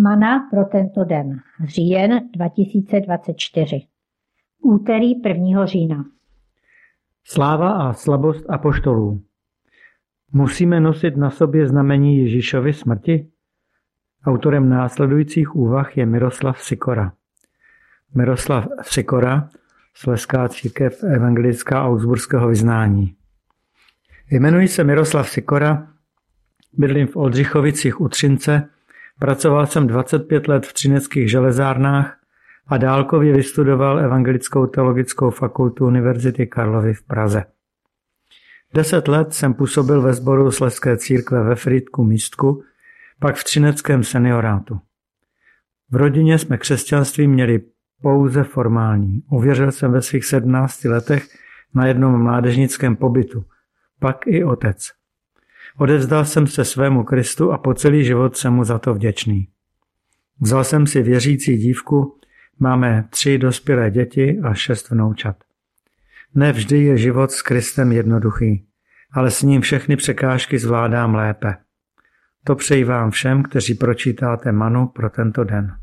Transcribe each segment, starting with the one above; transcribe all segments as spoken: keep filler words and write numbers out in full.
Mana pro tento den. Říjen dva tisíce dvacet čtyři. Úterý prvního října. Sláva a slabost apoštolů. Musíme nosit na sobě znamení Ježíšovy smrti? Autorem následujících úvah je Miroslav Sikora. Miroslav Sikora, Slezská církev evangelická augsburského vyznání. Jmenuji se Miroslav Sikora, bydlím v Oldřichovicích u Třince, pracoval jsem dvacet pět let v třineckých železárnách a dálkově vystudoval Evangelickou teologickou fakultu Univerzity Karlovy v Praze. Deset let jsem působil ve sboru Slezské církve ve Frýdku Místku, pak v třineckém seniorátu. V rodině jsme křesťanství měli pouze formální. Uvěřil jsem ve svých sedmnácti letech na jednom mládežnickém pobytu, pak i otec. Odevzdal jsem se svému Kristu a po celý život jsem mu za to vděčný. Vzal jsem si věřící dívku, máme tři dospělé děti a šest vnoučat. Ne vždy je život s Kristem jednoduchý, ale s ním všechny překážky zvládám lépe. To přeji vám všem, kteří pročítáte manu pro tento den.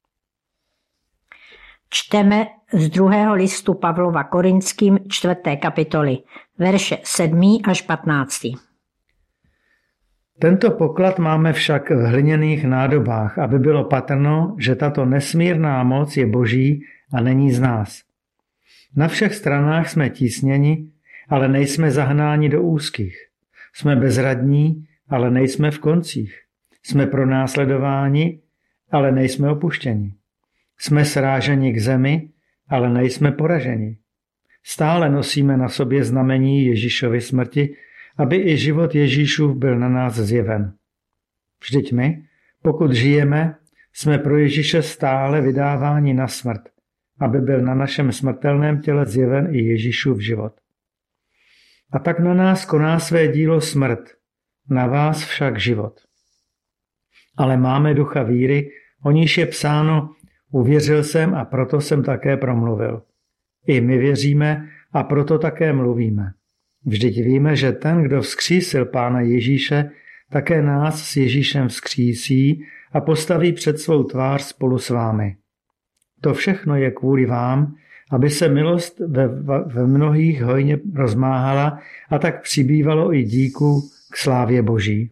Čteme z druhého listu Pavlova Korinským čtvrté kapitoly, verše sedmý až patnáctý. Tento poklad máme však v hliněných nádobách, aby bylo patrno, že tato nesmírná moc je boží a není z nás. Na všech stranách jsme tísněni, ale nejsme zahnáni do úzkých. Jsme bezradní, ale nejsme v koncích. Jsme pronásledováni, ale nejsme opuštěni. Jsme sráženi k zemi, ale nejsme poraženi. Stále nosíme na sobě znamení Ježíšovy smrti, aby i život Ježíšův byl na nás zjeven. Vždyť my, pokud žijeme, jsme pro Ježíše stále vydáváni na smrt, aby byl na našem smrtelném těle zjeven i Ježíšův život. A tak na nás koná své dílo smrt, na vás však život. Ale máme ducha víry, o níž je psáno, uvěřil jsem a proto jsem také promluvil. I my věříme a proto také mluvíme. Vždyť víme, že ten, kdo vzkřísil Pána Ježíše, také nás s Ježíšem vzkřísí a postaví před svou tvář spolu s vámi. To všechno je kvůli vám, aby se milost ve, ve mnohých hojně rozmáhala a tak přibývalo i díku k slávě Boží.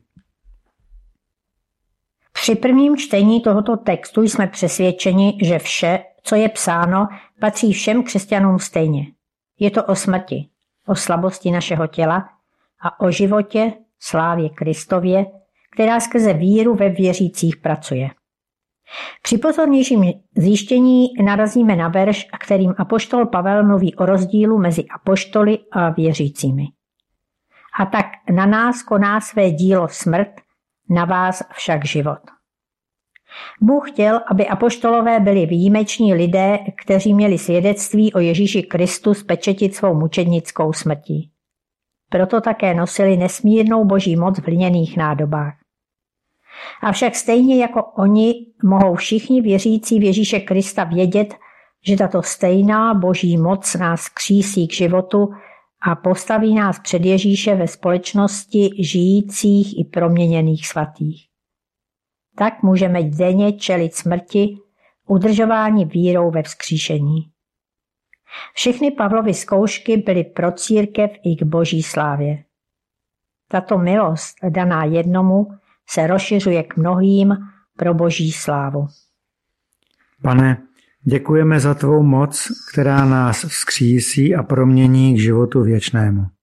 Při prvním čtení tohoto textu jsme přesvědčeni, že vše, co je psáno, patří všem křesťanům stejně. Je to o smrti, o slabosti našeho těla a o životě, slávě Kristově, která skrze víru ve věřících pracuje. Při pozornějším zjištění narazíme na verš, kterým apoštol Pavel mluví o rozdílu mezi apoštoly a věřícími. A tak na nás koná své dílo smrt, na vás však život. Bůh chtěl, aby apoštolové byli výjimeční lidé, kteří měli svědectví o Ježíši Kristu spečetit svou mučednickou smrtí. Proto také nosili nesmírnou boží moc v hliněných nádobách. Avšak stejně jako oni mohou všichni věřící v Ježíše Krista vědět, že tato stejná boží moc nás křísí k životu a postaví nás před Ježíše ve společnosti žijících i proměněných svatých. Tak můžeme denně čelit smrti, udržování vírou ve vzkříšení. Všechny Pavlovy zkoušky byly pro církev i k boží slávě. Tato milost, daná jednomu, se rozšiřuje k mnohým pro boží slávu. Pane, děkujeme za tvou moc, která nás vzkřísí a promění k životu věčnému.